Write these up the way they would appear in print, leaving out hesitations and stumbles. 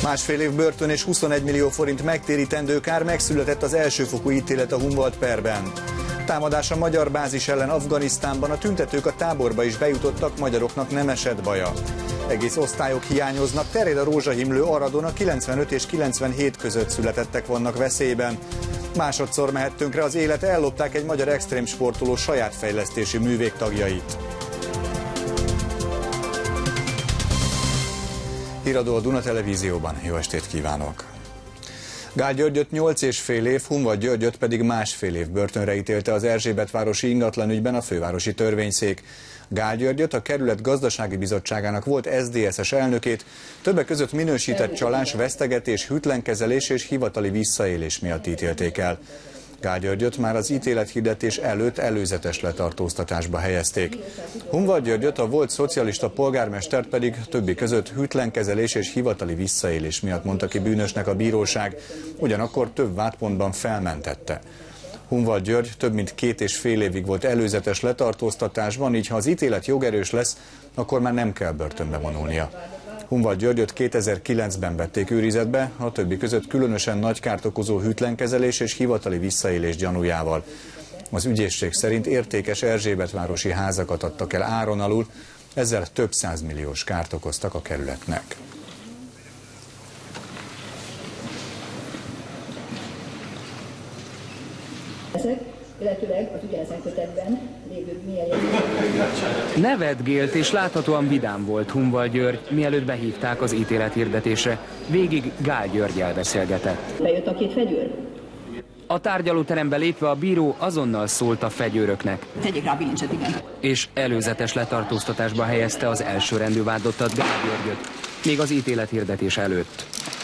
Másfél év börtön és 21 millió forint megtérítendő kár, megszületett az elsőfokú ítélet a Hunvald perben. Támadás a magyar bázis ellen Afganisztánban, a tüntetők a táborba is bejutottak, magyaroknak nem esett baja. Egész osztályok hiányoznak, terjed a rózsahimlő Aradon, a 95 és 97 között születettek vannak veszélyben. Másodszor mehet tönkre az élet, ellopták egy magyar extrém sportoló saját fejlesztési művég tagjait. Híradó a Duna Televízióban. Jó estét kívánok! Gál Györgyöt 8,5 év, Hunvald Györgyöt pedig 1,5 év börtönre ítélte az Erzsébetvárosi ingatlanügyben a fővárosi törvényszék. Gál Györgyöt, a kerület gazdasági bizottságának volt SZDSZ-es elnökét többek között minősített csalás, vesztegetés, hűtlenkezelés és hivatali visszaélés miatt ítélték el. Gál Györgyöt már az ítélethirdetés előtt előzetes letartóztatásba helyezték. Hunvald Györgyöt, a volt szocialista polgármestert pedig többi között hűtlenkezelés és hivatali visszaélés miatt mondta ki bűnösnek a bíróság, ugyanakkor több vádpontban felmentette. Hunvald György több mint 2,5 évig volt előzetes letartóztatásban, így ha az ítélet jogerős lesz, akkor már nem kell börtönbe vonulnia. Hunvald Györgyöt 2009-ben vették őrizetbe, a többi között különösen nagy kárt okozó hűtlenkezelés és hivatali visszaélés gyanújával. Az ügyészség szerint értékes erzsébetvárosi házakat adtak el áron alul, ezzel több százmilliós kárt okoztak a kerületnek. Illetőleg az ugyanezen kötetben lévő Nevetgélt és láthatóan vidám volt Hunvald György, mielőtt behívták az ítélethirdetésre. Végig Gál Györggyel beszélgetett. Bejött a két fegyőr? A tárgyalóterembe lépve a bíró azonnal szólt a fegyőröknek. Tegyék rá a bilincset, igen. És előzetes letartóztatásba helyezte az elsőrendű vádlottat, Gál Györgyöt, még az ítélethirdetés előtt.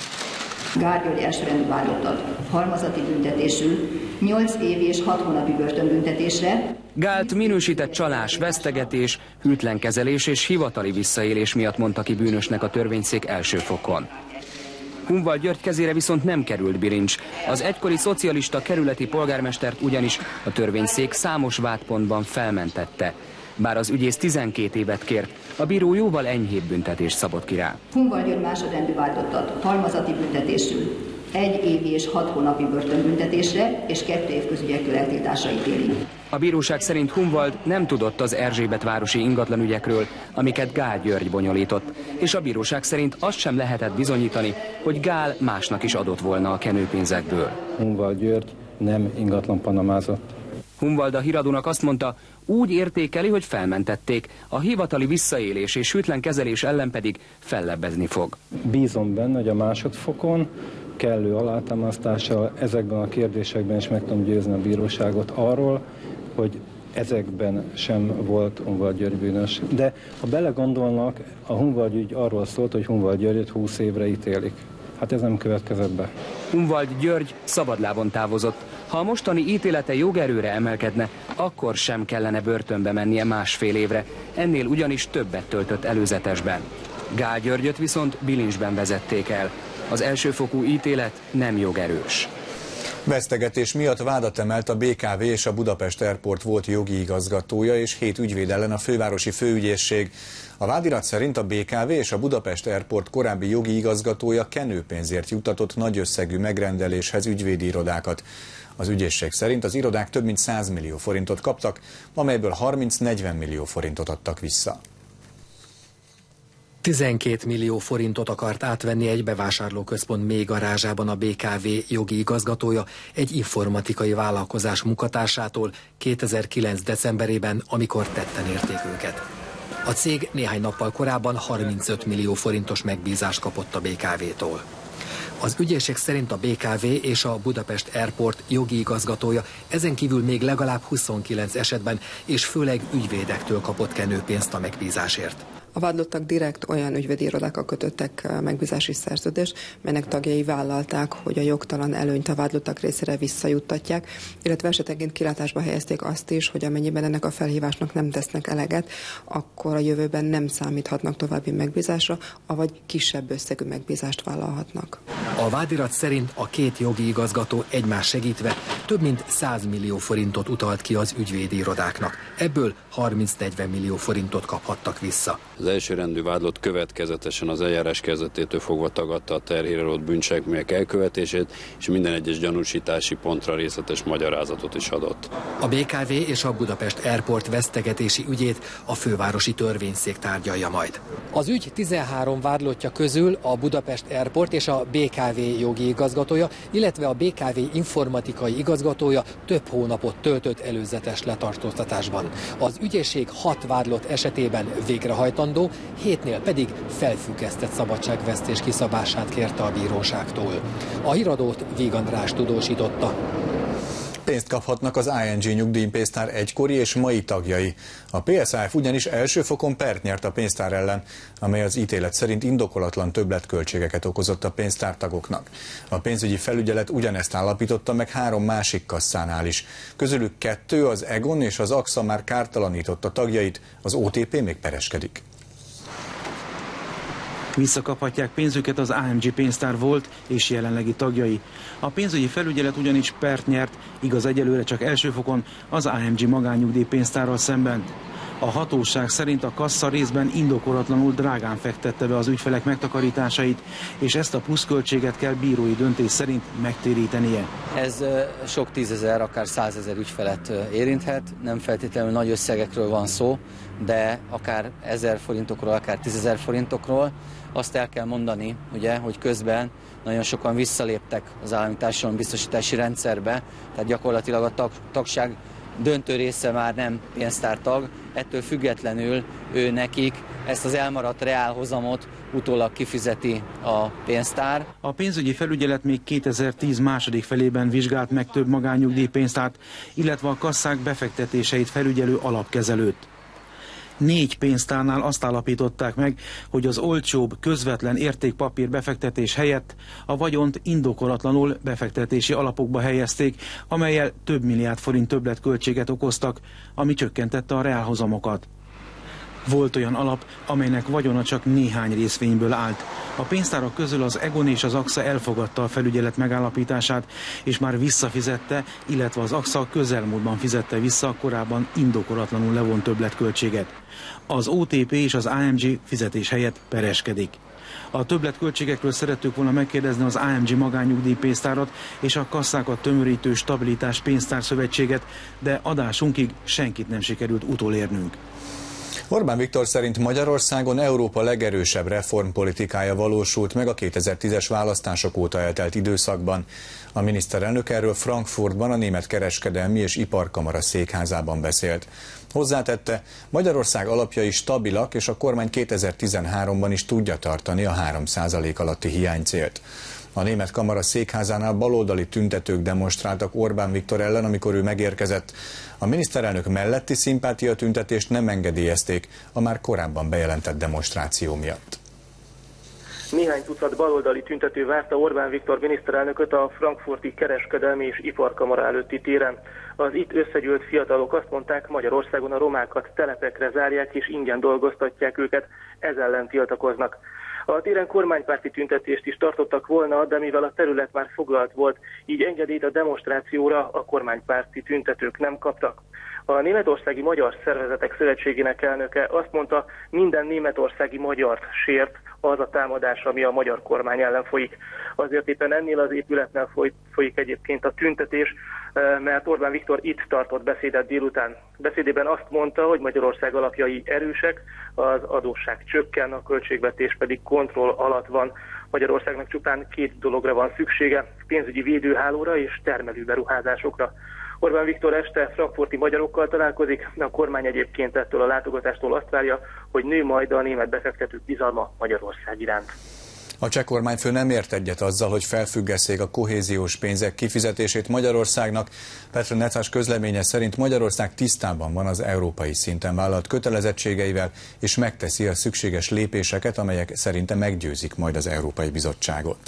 Gál György elsőrendű vádlottat halmazati büntetésű 8 év és 6 hónapi börtönbüntetésre. Gált minősített csalás, vesztegetés, hűtlenkezelés és hivatali visszaélés miatt mondta ki bűnösnek a törvényszék első fokon. Hunvald György kezére viszont nem került bilincs. Az egykori szocialista kerületi polgármestert ugyanis a törvényszék számos vádpontban felmentette. Bár az ügyész 12 évet kért, a bíró jóval enyhébb büntetést szabott ki rá. Hunvald György másodrendű vádlottat halmazati büntetésű 1 év és 6 hónapi börtönbüntetésre és 2 év közügyektől eltiltásra ítéli. A bíróság szerint Hunvald nem tudott az erzsébetvárosi ingatlanügyekről, amiket Gál György bonyolított, és a bíróság szerint azt sem lehetett bizonyítani, hogy Gál másnak is adott volna a kenőpénzekből. Hunvald György nem ingatlan panamázott. Hunvald a Híradónak azt mondta, úgy értékeli, hogy felmentették, a hivatali visszaélés és hűtlen kezelés ellen pedig fellebbezni fog. Bízom benne, hogy a másodfokon kellő alátámasztással ezekben a kérdésekben is meg tudom győzni a bíróságot arról, hogy ezekben sem volt Hunvald György bűnös. De ha belegondolnak, a Hunvald ügy arról szólt, hogy Hunvald Györgyöt 20 évre ítélik. Hát ez nem következett be. Hunvald György szabadlábon távozott. Ha a mostani ítélete jogerőre emelkedne, akkor sem kellene börtönbe mennie 1,5 évre. Ennél ugyanis többet töltött előzetesben. Gál Györgyöt viszont bilincsben vezették el. Az elsőfokú ítélet nem jogerős. Vesztegetés miatt vádat emelt a BKV és a Budapest Airport volt jogi igazgatója és 7 ügyvéd ellen a fővárosi főügyészség. A vádirat szerint a BKV és a Budapest Airport korábbi jogi igazgatója kenőpénzért juttatott nagy összegű megrendeléshez ügyvédi irodákat. Az ügyészség szerint az irodák több mint 100 millió forintot kaptak, amelyből 30-40 millió forintot adtak vissza. 12 millió forintot akart átvenni egy bevásárlóközpont mély garázsában a BKV jogi igazgatója egy informatikai vállalkozás munkatársától 2009. decemberében, amikor tetten érték őket. A cég néhány nappal korábban 35 millió forintos megbízást kapott a BKV-tól. Az ügyészség szerint a BKV és a Budapest Airport jogi igazgatója ezen kívül még legalább 29 esetben és főleg ügyvédektől kapott kenőpénzt a megbízásért. A vádlottak direkt olyan ügyvédi irodákkal kötöttek megbízási szerződést, melynek tagjai vállalták, hogy a jogtalan előnyt a vádlottak részére visszajuttatják, illetve esetenként kilátásba helyezték azt is, hogy amennyiben ennek a felhívásnak nem tesznek eleget, akkor a jövőben nem számíthatnak további megbízásra, avagy kisebb összegű megbízást vállalhatnak. A vádirat szerint a két jogi igazgató egymás segítve több mint 100 millió forintot utalt ki az ügyvédi irodáknak. Ebből 30-40 millió forintot kaphattak vissza. Az elsőrendű vádlott következetesen az eljárás kezdetétől fogva tagadta a terhére rótt bűncselekmények elkövetését, és minden egyes gyanúsítási pontra részletes magyarázatot is adott. A BKV és a Budapest Airport vesztegetési ügyét a fővárosi törvényszék tárgyalja majd. Az ügy 13 vádlottja közül a Budapest Airport és a BKV jogi igazgatója, illetve a BKV informatikai igazgatója több hónapot töltött előzetes letartóztatásban. Az ügyészség 6 vádlott esetében végrehajtandó, 7-nél pedig felfüggesztett szabadságvesztés kiszabását kérte a bíróságtól. A híradót Víg András tudósította. Pénzt kaphatnak az ING nyugdíjpénztár egykori és mai tagjai. A PSAF ugyanis első fokon pert nyert a pénztár ellen, amely az ítélet szerint indokolatlan többletköltségeket okozott a pénztártagoknak. A pénzügyi felügyelet ugyanezt állapította meg 3 másik kasszánál is. Közülük 2, az Egon és az AXA már kártalanította tagjait, az OTP még pereskedik. Visszakaphatják pénzüket az AMG pénztár volt és jelenlegi tagjai. A pénzügyi felügyelet ugyanis pert nyert, igaz egyelőre csak első fokon, az AMG magánnyugdíjpénztárral szemben. A hatóság szerint a kassa részben indokolatlanul drágán fektette be az ügyfelek megtakarításait, és ezt a pluszköltséget kell bírói döntés szerint megtérítenie. Ez sok 10 000, akár 100 000 ügyfelet érinthet, nem feltétlenül nagy összegekről van szó, de akár 1000 forintokról, akár 10 000 forintokról. Azt el kell mondani, ugye, hogy közben nagyon sokan visszaléptek az állami társadalombiztosítási rendszerbe, tehát gyakorlatilag a tagság döntő része már nem pénztártag, ettől függetlenül ő nekik ezt az elmaradt reálhozamot utólag kifizeti a pénztár. A pénzügyi felügyelet még 2010 második felében vizsgált meg több magánnyugdíjpénztárt, illetve a kasszák befektetéseit felügyelő alapkezelőt. 4 pénztárnál azt állapították meg, hogy az olcsóbb, közvetlen értékpapír befektetés helyett a vagyont indokolatlanul befektetési alapokba helyezték, amellyel több milliárd forint többletköltséget okoztak, ami csökkentette a reálhozamokat. Volt olyan alap, amelynek vagyona csak néhány részvényből állt. A pénztárak közül az Egon és az AXA elfogadta a felügyelet megállapítását, és már visszafizette, illetve az AXA közelmúltban fizette vissza a korábban indokolatlanul levont többletköltséget. Az OTP és az AMG fizetés helyett pereskedik. A többletköltségekről szerettük volna megkérdezni az AMG magánnyugdíjpénztárat és a kasszákat tömörítő Stabilitás Pénztárszövetséget, de adásunkig senkit nem sikerült utolérnünk. Orbán Viktor szerint Magyarországon Európa legerősebb reformpolitikája valósult meg a 2010-es választások óta eltelt időszakban. A miniszterelnök erről Frankfurtban a Német Kereskedelmi és Iparkamara székházában beszélt. Hozzátette, Magyarország alapjai stabilak, és a kormány 2013-ban is tudja tartani a 3% alatti hiánycélt. A Német Kamara székházánál baloldali tüntetők demonstráltak Orbán Viktor ellen, amikor ő megérkezett. A miniszterelnök melletti szimpátiatüntetést nem engedélyezték a már korábban bejelentett demonstráció miatt. Néhány tucat baloldali tüntető várta Orbán Viktor miniszterelnököt a frankfurti Kereskedelmi és Iparkamara előtti téren. Az itt összegyűlt fiatalok azt mondták, Magyarországon a romákat telepekre zárják és ingyen dolgoztatják őket, ez ellen tiltakoznak. A téren kormánypárti tüntetést is tartottak volna, de mivel a terület már foglalt volt, így engedélyt a demonstrációra a kormánypárti tüntetők nem kaptak. A Németországi Magyar Szervezetek Szövetségének elnöke azt mondta, minden németországi magyart sért az a támadás, ami a magyar kormány ellen folyik. Azért éppen ennél az épületnél folyik egyébként a tüntetés, mert Orbán Viktor itt tartott beszédet délután. Beszédében azt mondta, hogy Magyarország alapjai erősek, az adósság csökken, a költségvetés pedig kontroll alatt van. Magyarországnak csupán 2 dologra van szüksége, pénzügyi védőhálóra és termelőberuházásokra. Orbán Viktor este frankfurti magyarokkal találkozik, a kormány egyébként ettől a látogatástól azt várja, hogy nő majd a német befektetők bizalma Magyarország iránt. A cseh kormányfő nem ért egyet azzal, hogy felfüggesszék a kohéziós pénzek kifizetését Magyarországnak. Petr Necas közleménye szerint Magyarország tisztában van az európai szinten vállalt kötelezettségeivel, és megteszi a szükséges lépéseket, amelyek szerinte meggyőzik majd az Európai Bizottságot.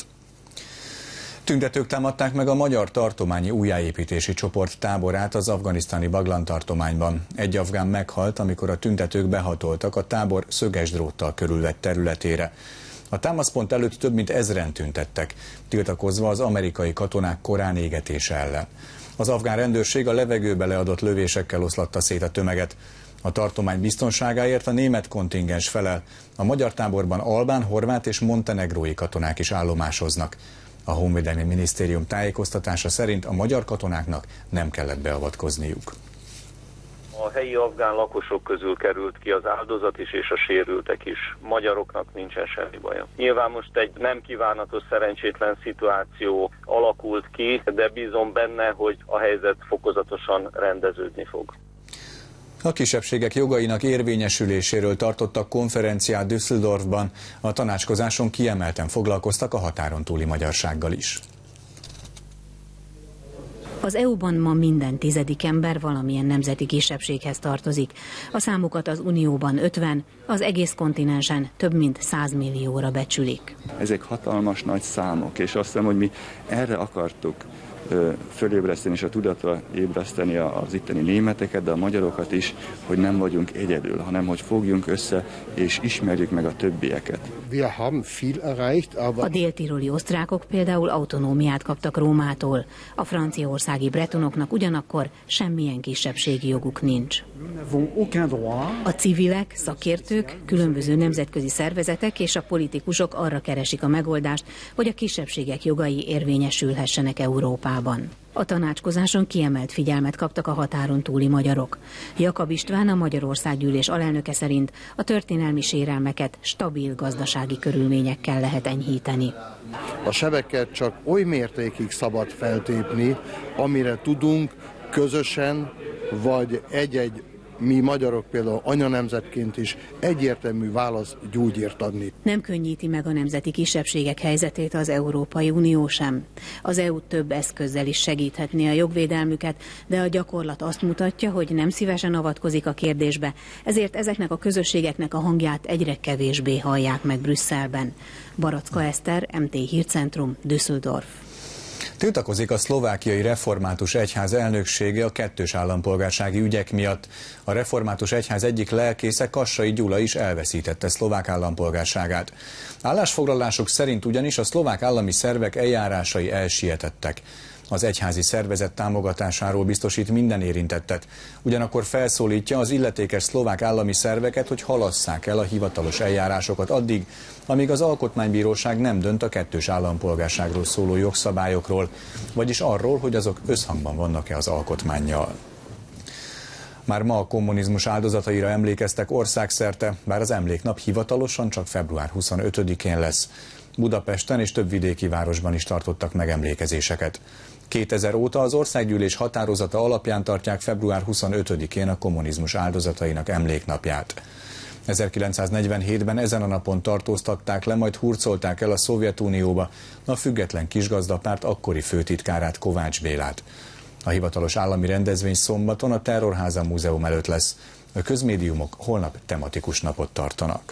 Tüntetők támadták meg a Magyar Tartományi Újjáépítési Csoport táborát az afganisztáni Baglan tartományban. Egy afgán meghalt, amikor a tüntetők behatoltak a tábor szöges dróttal körülvett területére. A támaszpont előtt több mint 1000-en tüntettek, tiltakozva az amerikai katonák korán égetése ellen. Az afgán rendőrség a levegőbe leadott lövésekkel oszlatta szét a tömeget. A tartomány biztonságáért a német kontingens felel. A magyar táborban albán, horvát és montenegrói katonák is állomásoznak. A Honvédelmi Minisztérium tájékoztatása szerint a magyar katonáknak nem kellett beavatkozniuk. A helyi afgán lakosok közül került ki az áldozat is és a sérültek is. Magyaroknak nincsen semmi baja. Nyilván most egy nem kívánatos, szerencsétlen szituáció alakult ki, de bízom benne, hogy a helyzet fokozatosan rendeződni fog. A kisebbségek jogainak érvényesüléséről tartottak konferenciát Düsseldorfban. A tanácskozáson kiemelten foglalkoztak a határon túli magyarsággal is. Az EU-ban ma minden 10. ember valamilyen nemzeti kisebbséghez tartozik. A számukat az Unióban 50, az egész kontinensen több mint 100 millióra becsülik. Ezek hatalmas nagy számok, és azt hiszem, hogy mi erre akartuk fölébreszteni és a tudatra ébreszteni az itteni németeket, de a magyarokat is, hogy nem vagyunk egyedül, hanem hogy fogjunk össze és ismerjük meg a többieket. A déltiroli osztrákok például autonómiát kaptak Rómától, a franciaországi bretonoknak ugyanakkor semmilyen kisebbségi joguk nincs. A civilek, szakértők, különböző nemzetközi szervezetek és a politikusok arra keresik a megoldást, hogy a kisebbségek jogai érvényesülhessenek Európában. A tanácskozáson kiemelt figyelmet kaptak a határon túli magyarok. Jakab István, a Magyarországgyűlés alelnöke szerint a történelmi sérelmeket stabil gazdasági körülményekkel lehet enyhíteni. A sebeket csak oly mértékig szabad feltépni, amire tudunk közösen, vagy egy-egy mi magyarok például anyanemzetként is egyértelmű válaszgyógyírt adni. Nem könnyíti meg a nemzeti kisebbségek helyzetét az Európai Unió sem. Az EU több eszközzel is segíthetné a jogvédelmüket, de a gyakorlat azt mutatja, hogy nem szívesen avatkozik a kérdésbe, ezért ezeknek a közösségeknek a hangját egyre kevésbé hallják meg Brüsszelben. Baracka Eszter, MT Hírcentrum, Düsseldorf. Tiltakozik a szlovákiai református egyház elnöksége a kettős állampolgársági ügyek miatt. A református egyház egyik lelkésze, Kassai Gyula is elveszítette szlovák állampolgárságát. Állásfoglalások szerint ugyanis a szlovák állami szervek eljárásai elsietettek. Az egyházi szervezet támogatásáról biztosít minden érintettet. Ugyanakkor felszólítja az illetékes szlovák állami szerveket, hogy halasszák el a hivatalos eljárásokat addig, amíg az Alkotmánybíróság nem dönt a kettős állampolgárságról szóló jogszabályokról, vagyis arról, hogy azok összhangban vannak-e az alkotmánnyal. Már ma a kommunizmus áldozataira emlékeztek országszerte, bár az emléknap hivatalosan csak február 25-én lesz. Budapesten és több vidéki városban is tartottak megemlékezéseket. 2000 óta az Országgyűlés határozata alapján tartják február 25-én a kommunizmus áldozatainak emléknapját. 1947-ben ezen a napon tartóztatták le, majd hurcolták el a Szovjetunióba a független kisgazdapárt akkori főtitkárát, Kovács Bélát. A hivatalos állami rendezvény szombaton a Terrorháza Múzeum előtt lesz. A közmédiumok holnap tematikus napot tartanak.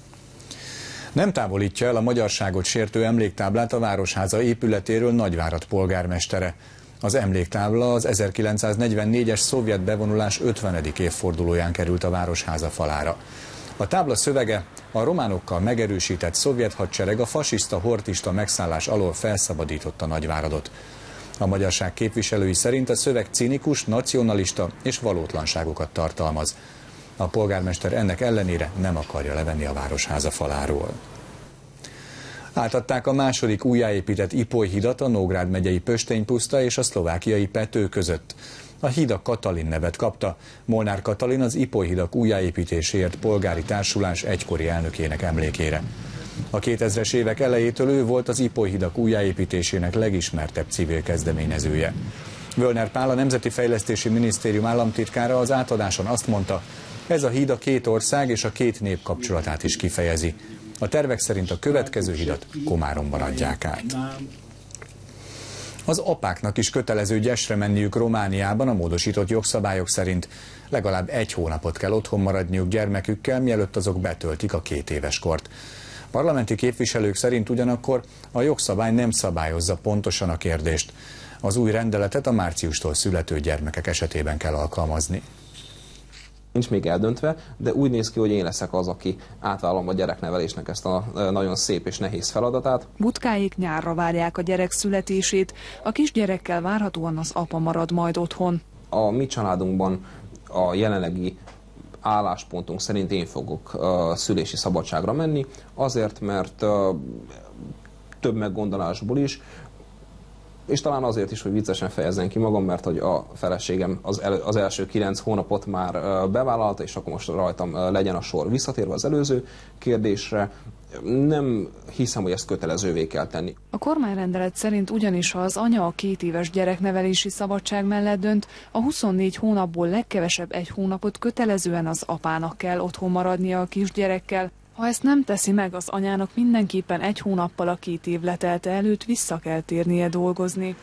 Nem távolítja el a magyarságot sértő emléktáblát a Városháza épületéről Nagyvárad polgármestere. Az emléktábla az 1944-es szovjet bevonulás 50. évfordulóján került a Városháza falára. A tábla szövege: a románokkal megerősített szovjet hadsereg a fasiszta, hortista megszállás alól felszabadította Nagyváradot. A magyarság képviselői szerint a szöveg cinikus, nacionalista és valótlanságokat tartalmaz. A polgármester ennek ellenére nem akarja levenni a Városháza faláról. Átadták a második újjáépített Ipoly hidat a Nógrád megyei Pöstény-puszta és a szlovákiai Pető között. A híd a Katalin nevet kapta. Molnár Katalin az Ipoly hidak újjáépítéséért polgári társulás egykori elnökének emlékére. A 2000-es évek elejétől ő volt az Ipoly hidak újjáépítésének legismertebb civil kezdeményezője. Völner Pál, a Nemzeti Fejlesztési Minisztérium államtitkára az átadáson azt mondta, ez a híd a két ország és a két nép kapcsolatát is kifejezi. A tervek szerint a következő hidat Komáromban adják át. Az apáknak is kötelező gyesre menniük Romániában a módosított jogszabályok szerint. Legalább 1 hónapot kell otthon maradniuk gyermekükkel, mielőtt azok betöltik a 2 éves kort. Parlamenti képviselők szerint ugyanakkor a jogszabály nem szabályozza pontosan a kérdést. Az új rendeletet a márciustól születő gyermekek esetében kell alkalmazni. Nincs még eldöntve, de úgy néz ki, hogy én leszek az, aki átvállalom a gyereknevelésnek ezt a nagyon szép és nehéz feladatát. Butkáik nyárra várják a gyerek születését, a kisgyerekkel várhatóan az apa marad majd otthon. A mi családunkban a jelenlegi álláspontunk szerint én fogok szülési szabadságra menni, azért, mert több meggondolásból is, és talán azért is, hogy viccesen fejezzem ki magam, mert hogy a feleségem az első 9 hónapot már bevállalta, és akkor most rajtam legyen a sor. Visszatérve az előző kérdésre, nem hiszem, hogy ezt kötelezővé kell tenni. A kormányrendelet szerint ugyanis, ha az anya a 2 éves gyereknevelési szabadság mellett dönt, a 24 hónapból legkevesebb 1 hónapot kötelezően az apának kell otthon maradnia a kisgyerekkel. Ha ezt nem teszi meg, az anyának mindenképpen 1 hónappal a 2 év letelte előtt vissza kell térnie dolgozni.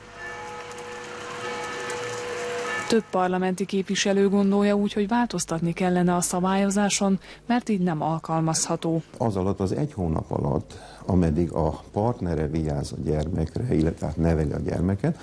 Több parlamenti képviselő gondolja úgy, hogy változtatni kellene a szabályozáson, mert így nem alkalmazható. Az alatt az 1 hónap alatt, ameddig a partnere vigyáz a gyermekre, illetve neveli a gyermeket,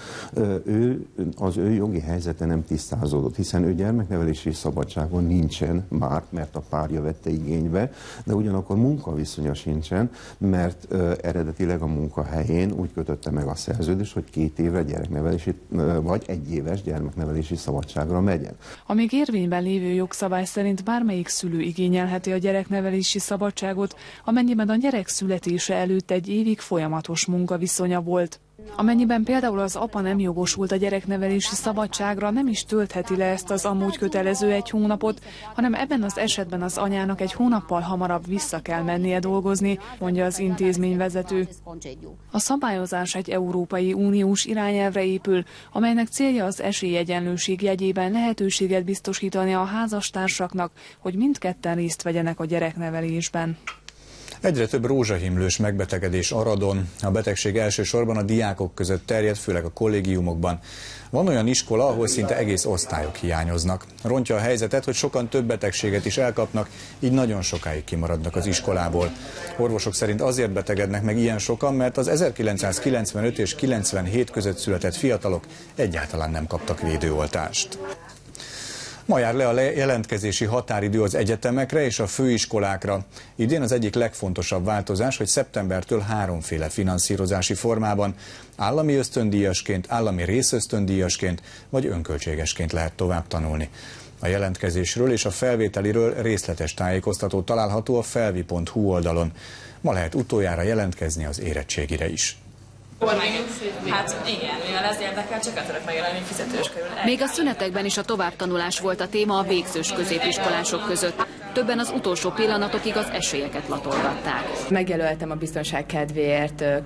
az ő jogi helyzete nem tisztázódott, hiszen ő gyermeknevelési szabadságon nincsen már, mert a párja vette igénybe, de ugyanakkor munkaviszonya sincsen, mert eredetileg a munkahelyén úgy kötötte meg a szerződést, hogy 2 évre gyereknevelési, vagy 1 éves gyermeknevelési szabadságra megyen. A még érvényben lévő jogszabály szerint bármelyik szülő igényelheti a gyereknevelési szabadságot, amennyiben a gyerek születése előtt 1 évig folyamatos munkaviszonya volt. Amennyiben például az apa nem jogosult a gyereknevelési szabadságra, nem is töltheti le ezt az amúgy kötelező 1 hónapot, hanem ebben az esetben az anyának 1 hónappal hamarabb vissza kell mennie dolgozni, mondja az intézményvezető. A szabályozás egy Európai Uniós irányelvre épül, amelynek célja az esélyegyenlőség jegyében lehetőséget biztosítani a házastársaknak, hogy mindketten részt vegyenek a gyereknevelésben. Egyre több rózsahimlős megbetegedés Aradon. A betegség elsősorban a diákok között terjed, főleg a kollégiumokban. Van olyan iskola, ahol szinte egész osztályok hiányoznak. Rontja a helyzetet, hogy sokan több betegséget is elkapnak, így nagyon sokáig kimaradnak az iskolából. Orvosok szerint azért betegednek meg ilyen sokan, mert az 1995 és 97 között született fiatalok egyáltalán nem kaptak védőoltást. Ma jár le a jelentkezési határidő az egyetemekre és a főiskolákra. Idén az egyik legfontosabb változás, hogy szeptembertől 3 finanszírozási formában, állami ösztöndíjasként, állami részösztöndíjasként vagy önköltségesként lehet tovább tanulni. A jelentkezésről és a felvételiről részletes tájékoztató található a felvi.hu oldalon. Ma lehet utoljára jelentkezni az érettségire is. Hát igen, mivel ez érdekel, csak tudok megjelenni fizetős körül. Még a szünetekben is a továbbtanulás volt a téma a végzős középiskolások között. Többen az utolsó pillanatokig az esélyeket latolgatták. Megjelöltem a biztonság kedvéért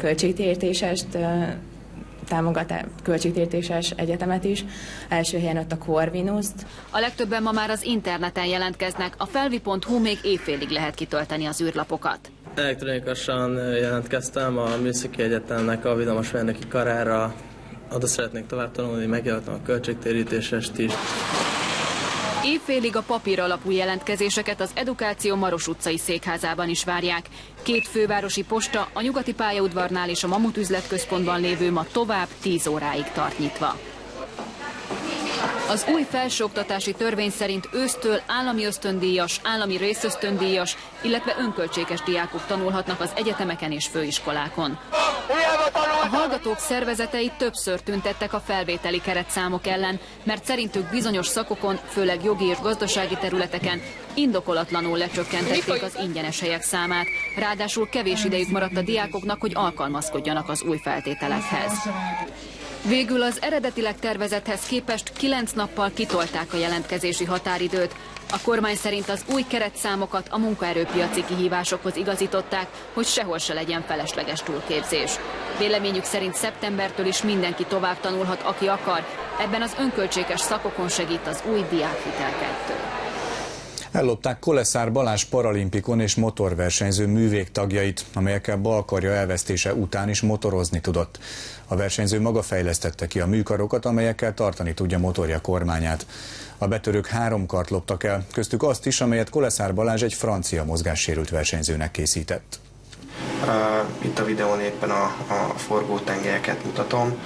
költségtérítéses egyetemet is. Első helyen ott a Corvinuszt. A legtöbben ma már az interneten jelentkeznek, a felvi.hu még évfélig lehet kitölteni az űrlapokat. Elektronikusan jelentkeztem a Műszaki Egyetemnek a villamosmérnöki karára. Oda szeretnék tovább tanulni, megjelöltem a költségtérítésest is. Évfélig a papír alapú jelentkezéseket az Edukáció Maros utcai székházában is várják. 2 fővárosi posta, a Nyugati pályaudvarnál és a Mamut üzletközpontban lévő ma tovább 10 óráig tart nyitva. Az új felsőoktatási törvény szerint ősztől állami ösztöndíjas, állami részösztöndíjas, illetve önköltséges diákok tanulhatnak az egyetemeken és főiskolákon. A hallgatók szervezetei többször tüntettek a felvételi keretszámok ellen, mert szerintük bizonyos szakokon, főleg jogi és gazdasági területeken indokolatlanul lecsökkentették az ingyenes helyek számát. Ráadásul kevés idejük maradt a diákoknak, hogy alkalmazkodjanak az új feltételekhez. Végül az eredetileg tervezethez képest 9 nappal kitolták a jelentkezési határidőt. A kormány szerint az új keretszámokat a munkaerőpiaci kihívásokhoz igazították, hogy sehol se legyen felesleges túlképzés. Véleményük szerint szeptembertől is mindenki tovább tanulhat, aki akar. Ebben az önköltséges szakokon segít az új diákhitel 2. Ellopták Koleszár Balázs paralimpikon és motorversenyző művégtagjait, amelyekkel balkarja elvesztése után is motorozni tudott. A versenyző maga fejlesztette ki a műkarokat, amelyekkel tartani tudja motorja kormányát. A betörők 3 kart loptak el, köztük azt is, amelyet Koleszár Balázs egy francia mozgássérült versenyzőnek készített. Itt a videón éppen a forgótengelyeket mutatom.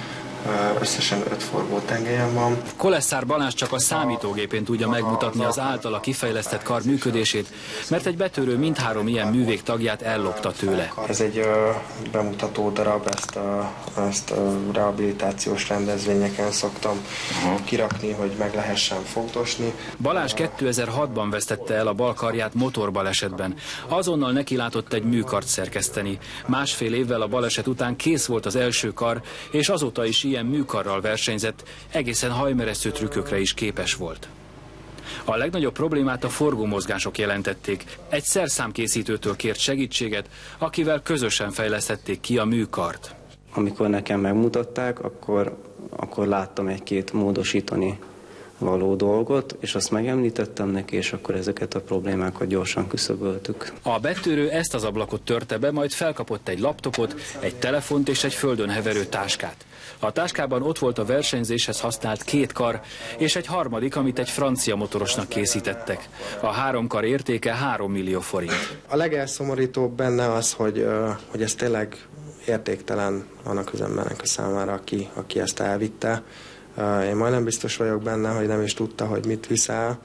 összesen 5 forgótengelyem van. Kolesszár Balázs csak a számítógépén tudja megmutatni az általa kifejlesztett kar működését, mert egy betörő mindhárom ilyen művég tagját ellopta tőle. Ez egy bemutató darab, ezt rehabilitációs rendezvényeken szoktam kirakni, hogy meg lehessen fogdosni. Balázs 2006-ban vesztette el a bal karját motorbalesetben. Azonnal nekilátott egy műkart szerkeszteni. Másfél évvel a baleset után kész volt az első kar, és azóta is ilyen műkarral versenyzett, egészen hajmeresztő trükkökre is képes volt. A legnagyobb problémát a forgómozgások jelentették. Egy szerszámkészítőtől kért segítséget, akivel közösen fejlesztették ki a műkart. Amikor nekem megmutatták, akkor láttam egy-két módosítani való dolgot, és azt megemlítettem neki, és akkor ezeket a problémákat gyorsan küszöböltük. A betörő ezt az ablakot törte be, majd felkapott egy laptopot, egy telefont és egy földön heverő táskát. A táskában ott volt a versenyzéshez használt 2 kar, és egy harmadik, amit egy francia motorosnak készítettek. A 3 kar értéke 3 millió forint. A legelszomorítóbb benne az, hogy ez tényleg értéktelen annak az embernek a számára, aki ezt elvitte. Én majdnem biztos vagyok benne, hogy nem is tudta, hogy mit viszel.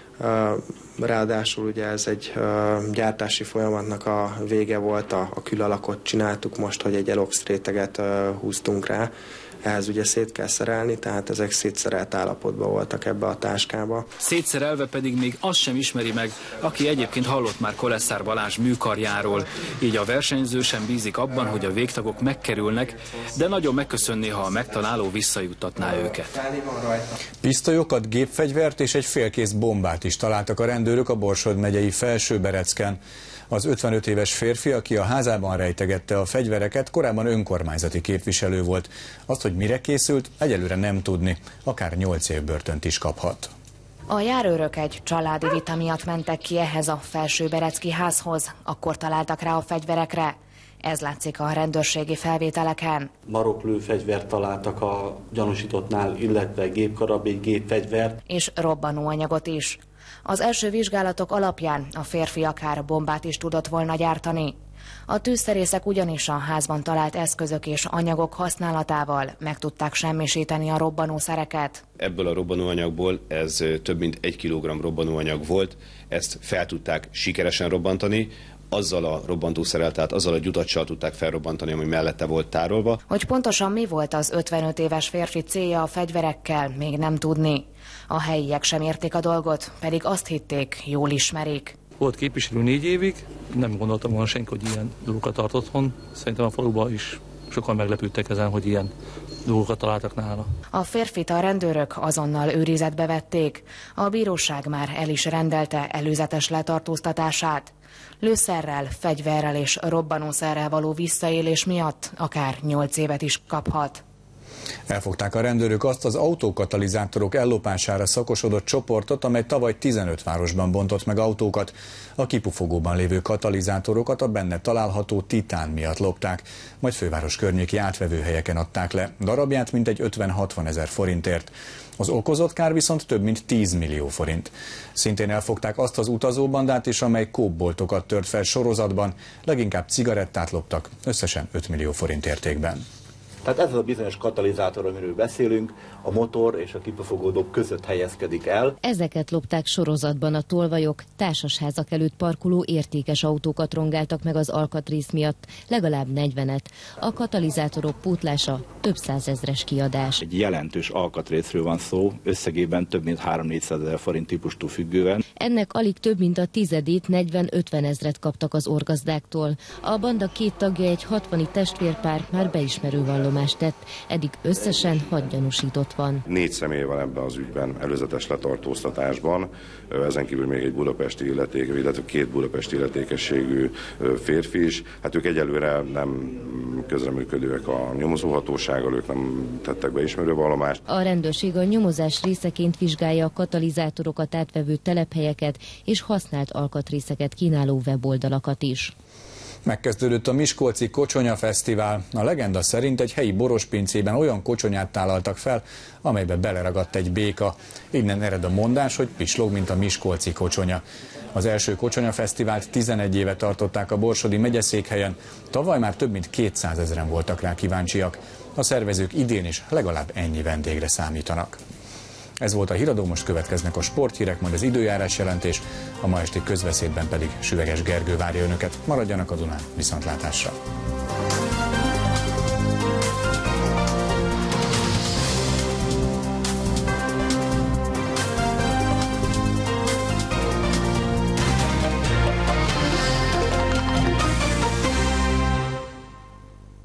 Ráadásul ugye ez egy gyártási folyamatnak a vége volt, a külalakot csináltuk most, hogy egy elox réteget húztunk rá. Ehhez ugye szét kell szerelni, tehát ezek szétszerelt állapotban voltak ebbe a táskába. Szétszerelve pedig még azt sem ismeri meg, aki egyébként hallott már Kolesszár Balázs műkarjáról. Így a versenyző sem bízik abban, hogy a végtagok megkerülnek, de nagyon megköszönné, ha a megtaláló visszajuttatná őket. Pisztolyokat, gépfegyvert és egy félkész bombát is találtak a rendőrök a Borsod megyei Felsőberecken. Az 55 éves férfi, aki a házában rejtegette a fegyvereket, korábban önkormányzati képviselő volt. Azt, hogy mire készült, egyelőre nem tudni. Akár 8 év börtönt is kaphat. A járőrök egy családi vita miatt mentek ki ehhez a Felsőberecki házhoz. Akkor találtak rá a fegyverekre. Ez látszik a rendőrségi felvételeken. Maroklőfegyvert találtak a gyanúsítottnál, illetve gépkarabély, gépfegyvert. És robbanóanyagot is. Az első vizsgálatok alapján a férfi akár bombát is tudott volna gyártani. A tűzszerészek ugyanis a házban talált eszközök és anyagok használatával meg tudták semmisíteni a robbanószereket. Ebből a robbanóanyagból ez több mint 1 kilogramm robbanóanyag volt, ezt fel tudták sikeresen robbantani, azzal a robbantószerrel, tehát azzal a gyutacsal tudták felrobbantani, ami mellette volt tárolva. Hogy pontosan mi volt az 55 éves férfi célja a fegyverekkel, még nem tudni. A helyiek sem értik a dolgot, pedig azt hitték, jól ismerik. Volt képviselő 4 évig, nem gondoltam volna senki, hogy ilyen dolgokat tart otthon. Szerintem a faluban is sokan meglepődtek ezen, hogy ilyen dolgokat találtak nála. A férfit a rendőrök azonnal őrizetbe vették. A bíróság már el is rendelte előzetes letartóztatását. Lőszerrel, fegyverrel és robbanószerrel való visszaélés miatt akár 8 évet is kaphat. Elfogták a rendőrök azt az autókatalizátorok ellopására szakosodott csoportot, amely tavaly 15 városban bontott meg autókat. A kipufogóban lévő katalizátorokat a benne található titán miatt lopták, majd főváros környéki átvevőhelyeken adták le. Darabját mintegy 50-60 ezer forintért. Az okozott kár viszont több mint 10 millió forint. Szintén elfogták azt az utazóbandát is, amely kópboltokat tört fel sorozatban, leginkább cigarettát loptak, összesen 5 millió forint értékben. Tehát ez a bizonyos katalizátor, amiről beszélünk, a motor és a kipufogódók között helyezkedik el. Ezeket lopták sorozatban a tolvajok, társasházak előtt parkoló értékes autókat rongáltak meg az alkatrész miatt, legalább 40-et. A katalizátorok pótlása több százezres kiadás. Egy jelentős alkatrészről van szó, összegében több mint 300-400 ezer forint típustól függően. Ennek alig több mint a tizedét, 40-50 ezret kaptak az orgazdáktól. A banda 2 tagja, egy 60-i testvérpár már beismerő vallomást tett, eddig összesen 6 gyanúsított van. 4 személy van ebben az ügyben előzetes letartóztatásban, ezen kívül még egy budapesti illeték, illetve 2 budapesti illetékességű férfi is. Hát ők egyelőre nem közreműködőek a nyomozóhatósággal, ők nem tettek be ismerő vallomást. A rendőrség a nyomozás részeként vizsgálja a katalizátorokat átvevő telephelyeket és használt alkatrészeket kínáló weboldalakat is. Megkezdődött a Miskolci Kocsonya Fesztivál. A legenda szerint egy helyi borospincében olyan kocsonyát tálaltak fel, amelybe beleragadt egy béka. Innen ered a mondás, hogy pislog, mint a miskolci kocsonya. Az első Kocsonya Fesztivált 11 éve tartották a Borsodi megyeszékhelyen, tavaly már több mint 200 000-en voltak rá kíváncsiak. A szervezők idén is legalább ennyi vendégre számítanak. Ez volt a Híradó, most következnek a sporthírek, majd az időjárás jelentés, a ma esti közbeszédben pedig Süveges Gergő várja önöket. Maradjanak a Dunán, viszontlátásra!